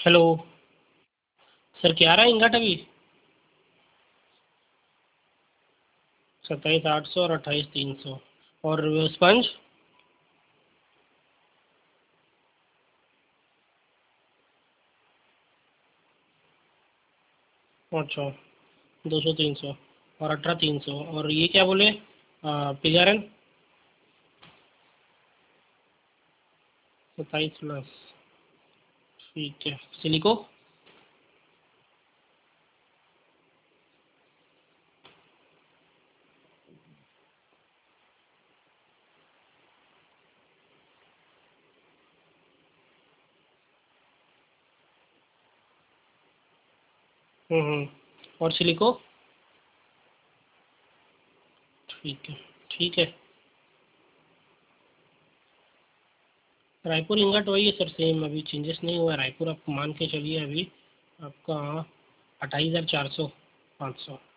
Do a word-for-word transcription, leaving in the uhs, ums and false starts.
Hello. Sir क्या आ रहा है इंगट अभी? सत्ताईस आठ सौ और अट्ठाईस तीन सौ। और स्पंज? अच्छा, दो सौ तीन सौ और अठारह तीन सौ। और ये क्या बोले? पिगारन? सत्ताईस प्लस। ठीक है। सिलिको? हम्म हम्म। और सिलिको? ठीक है। ठीक है। रायपुर इंगट वही है सर, सेम, अभी चेंजेस नहीं हुआ है। रायपुर आप मान के चलिए अभी आपका अट्ठाईस हज़ार चार सौ, पाँच सौ।